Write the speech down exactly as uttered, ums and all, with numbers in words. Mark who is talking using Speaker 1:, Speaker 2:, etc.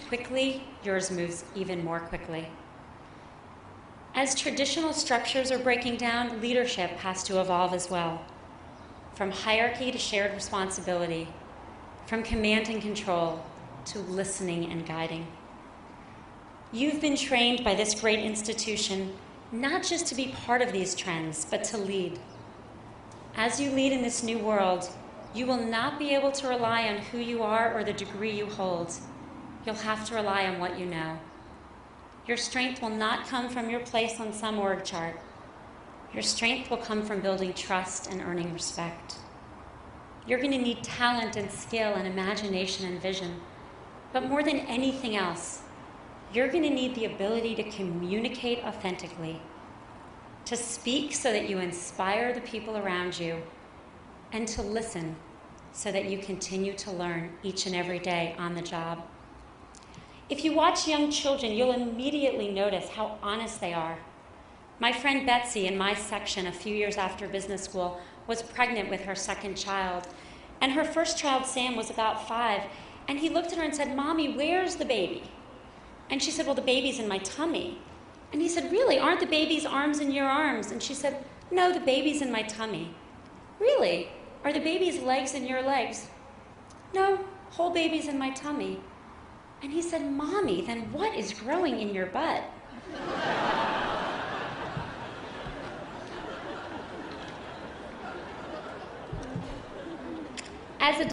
Speaker 1: quickly, yours moves even more quickly. As traditional structures are breaking down, leadership has to evolve as well. From hierarchy to shared responsibility, from command and control to listening and guiding. You've been trained by this great institution not just to be part of these trends, but to lead. As you lead in this new world, you will not be able to rely on who you are or the degree you hold. You'll have to rely on what you know. Your strength will not come from your place on some org chart. Your strength will come from building trust and earning respect. You're going to need talent and skill and imagination and vision. But more than anything else, you're going to need the ability to communicate authentically, to speak so that you inspire the people around you, and to listen so that you continue to learn each and every day on the job. If you watch young children, you'll immediately notice how honest they are. My friend Betsy in my section a few years after business school was pregnant with her second child, and her first child, Sam, was about five, and he looked at her and said, "Mommy, where's the baby?" And she said, "Well, the baby's in my tummy." And he said, "Really, aren't the baby's arms in your arms?" And she said, "No, the baby's in my tummy." "Really? Are the baby's legs in your legs?" "No, whole baby's in my tummy." And he said, "Mommy, then what is growing in your butt?" As a